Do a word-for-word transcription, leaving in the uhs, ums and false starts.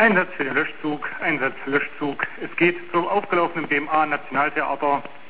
Einsatz für den Löschzug, Einsatz Löschzug. Es geht zum aufgelaufenen B M A Nationaltheater.